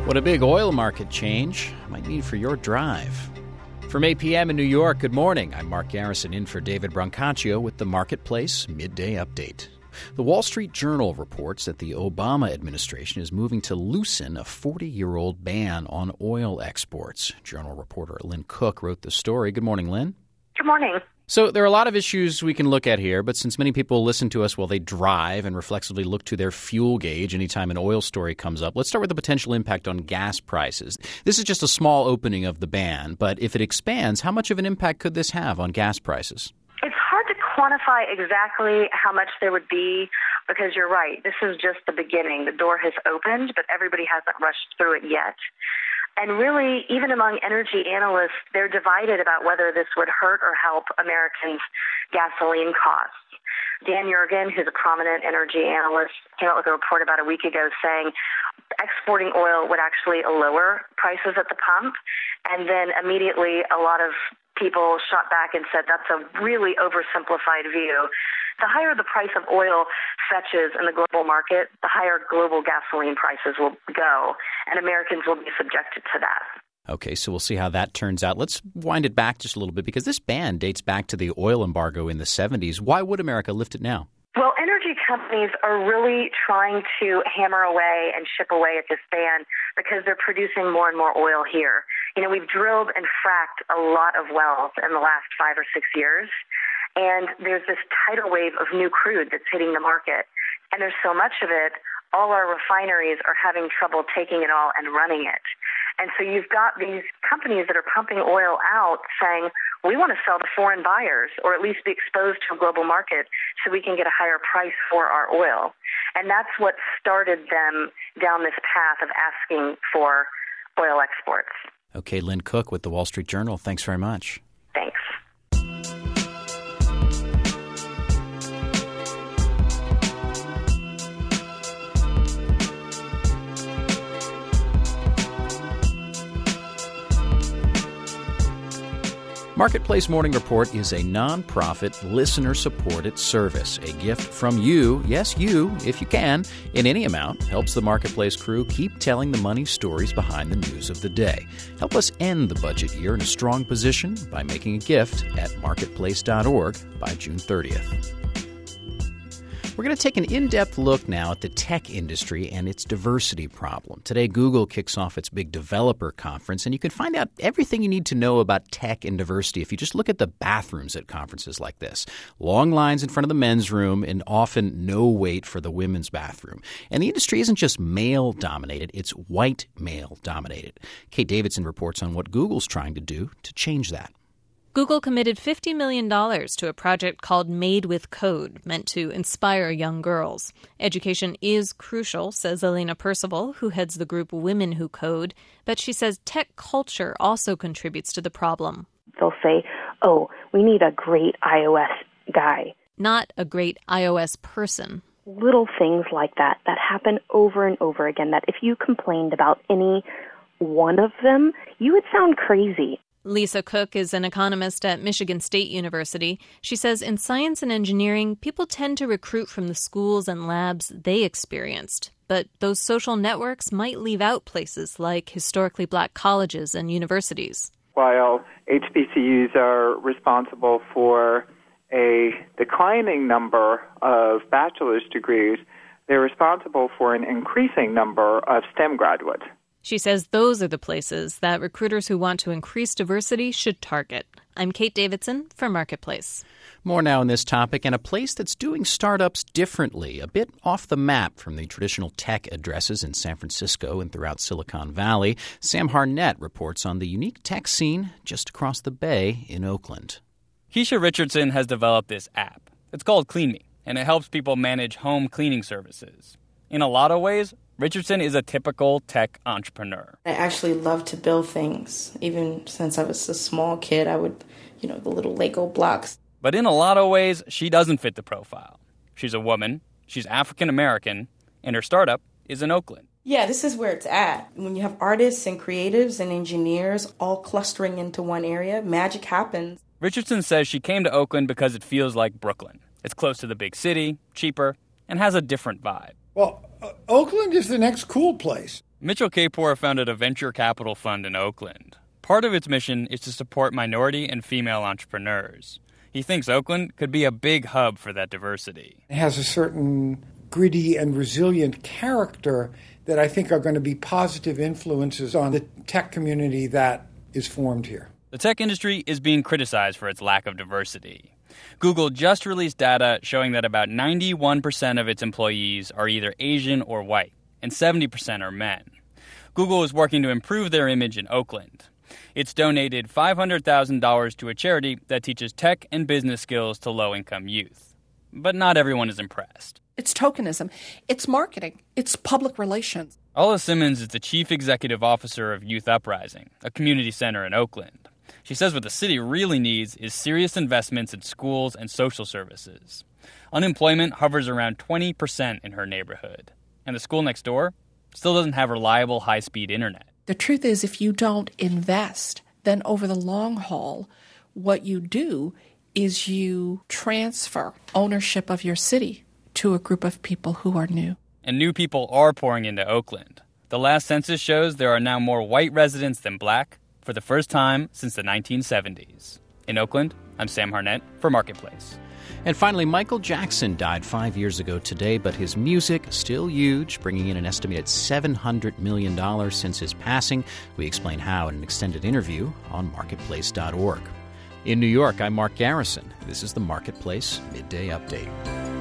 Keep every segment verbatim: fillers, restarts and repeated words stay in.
What a big oil market change might mean for your drive. From eight p.m. in New York, good morning. I'm Mark Garrison in for David Brancaccio with the Marketplace Midday Update. The Wall Street Journal reports that the Obama administration is moving to loosen a forty-year-old ban on oil exports. Journal reporter Lynn Cook wrote the story. Good morning, Lynn. Good morning. So there are a lot of issues we can look at here, but since many people listen to us while they drive and reflexively look to their fuel gauge anytime an oil story comes up, let's start with the potential impact on gas prices. This is just a small opening of the ban, but if it expands, how much of an impact could this have on gas prices? It's hard to quantify exactly how much there would be because you're right. This is just the beginning. The door has opened, but everybody hasn't rushed through it yet. And really, even among energy analysts, they're divided about whether this would hurt or help Americans' gasoline costs. Dan Yergin, who's a prominent energy analyst, came out with a report about a week ago saying exporting oil would actually lower prices at the pump. And then immediately a lot of people shot back and said that's a really oversimplified view. The higher the price of oil fetches in the global market, the higher global gasoline prices will go, and Americans will be subjected to that. Okay, so we'll see how that turns out. Let's wind it back just a little bit because this ban dates back to the oil embargo in the seventies. Why would America lift it now? Well, energy companies are really trying to hammer away and chip away at this ban because they're producing more and more oil here. You know, we've drilled and fracked a lot of wells in the last five or six years. And there's this tidal wave of new crude that's hitting the market. And there's so much of it, all our refineries are having trouble taking it all and running it. And so you've got these companies that are pumping oil out saying, we want to sell to foreign buyers or at least be exposed to a global market so we can get a higher price for our oil. And that's what started them down this path of asking for oil exports. Okay, Lynn Cook with the Wall Street Journal. Thanks very much. Thanks. Marketplace Morning Report is a nonprofit, listener-supported service. A gift from you, yes, you, if you can, in any amount, helps the Marketplace crew keep telling the money stories behind the news of the day. Help us end the budget year in a strong position by making a gift at marketplace dot org by June thirtieth. We're going to take an in-depth look now at the tech industry and its diversity problem. Today, Google kicks off its big developer conference, and you can find out everything you need to know about tech and diversity if you just look at the bathrooms at conferences like this. Long lines in front of the men's room and often no wait for the women's bathroom. And the industry isn't just male-dominated, it's white male-dominated. Kate Davidson reports on what Google's trying to do to change that. Google committed fifty million dollars to a project called Made with Code, meant to inspire young girls. Education is crucial, says Elena Percival, who heads the group Women Who Code, but she says tech culture also contributes to the problem. They'll say, oh, we need a great iOS guy. Not a great iOS person. Little things like that that happen over and over again, that if you complained about any one of them, you would sound crazy. Lisa Cook is an economist at Michigan State University. She says in science and engineering, people tend to recruit from the schools and labs they experienced. But those social networks might leave out places like historically black colleges and universities. While H B C Us are responsible for a declining number of bachelor's degrees, they're responsible for an increasing number of STEM graduates. She says those are the places that recruiters who want to increase diversity should target. I'm Kate Davidson for Marketplace. More now on this topic, and a place that's doing startups differently, a bit off the map from the traditional tech addresses in San Francisco and throughout Silicon Valley. Sam Harnett reports on the unique tech scene just across the bay in Oakland. Keisha Richardson has developed this app. It's called Clean Me, and it helps people manage home cleaning services. In a lot of ways, Richardson is a typical tech entrepreneur. I actually love to build things. Even since I was a small kid, I would, you know, the little Lego blocks. But in a lot of ways, she doesn't fit the profile. She's a woman, she's African American, and her startup is in Oakland. Yeah, this is where it's at. When you have artists and creatives and engineers all clustering into one area, magic happens. Richardson says she came to Oakland because it feels like Brooklyn. It's close to the big city, cheaper, and has a different vibe. Well, uh, Oakland is the next cool place. Mitchell Kapor founded a venture capital fund in Oakland. Part of its mission is to support minority and female entrepreneurs. He thinks Oakland could be a big hub for that diversity. It has a certain gritty and resilient character that I think are going to be positive influences on the tech community that is formed here. The tech industry is being criticized for its lack of diversity. Google just released data showing that about ninety-one percent of its employees are either Asian or white, and seventy percent are men. Google is working to improve their image in Oakland. It's donated five hundred thousand dollars to a charity that teaches tech and business skills to low-income youth. But not everyone is impressed. It's tokenism. It's marketing. It's public relations. Ola Simmons is the chief executive officer of Youth Uprising, a community center in Oakland. She says what the city really needs is serious investments in schools and social services. Unemployment hovers around twenty percent in her neighborhood, and the school next door still doesn't have reliable high-speed internet. The truth is, if you don't invest, then over the long haul, what you do is you transfer ownership of your city to a group of people who are new. And new people are pouring into Oakland. The last census shows there are now more white residents than black for the first time since the nineteen seventies. In Oakland, I'm Sam Harnett for Marketplace. And finally, Michael Jackson died five years ago today, but his music still huge, bringing in an estimated seven hundred million dollars since his passing. We explain how in an extended interview on marketplace dot org. In New York, I'm Mark Garrison. This is the Marketplace Midday Update.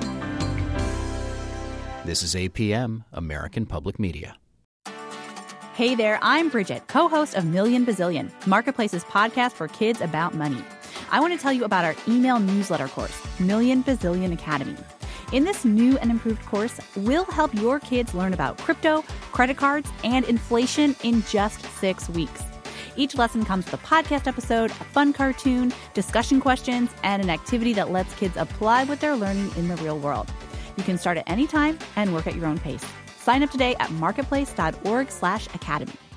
This is A P M, American Public Media. Hey there, I'm Bridget, co-host of Million Bazillion, Marketplace's podcast for kids about money. I want to tell you about our email newsletter course, Million Bazillion Academy. In this new and improved course, we'll help your kids learn about crypto, credit cards, and inflation in just six weeks. Each lesson comes with a podcast episode, a fun cartoon, discussion questions, and an activity that lets kids apply what they're learning in the real world. You can start at any time and work at your own pace. Sign up today at marketplace dot org slash academy.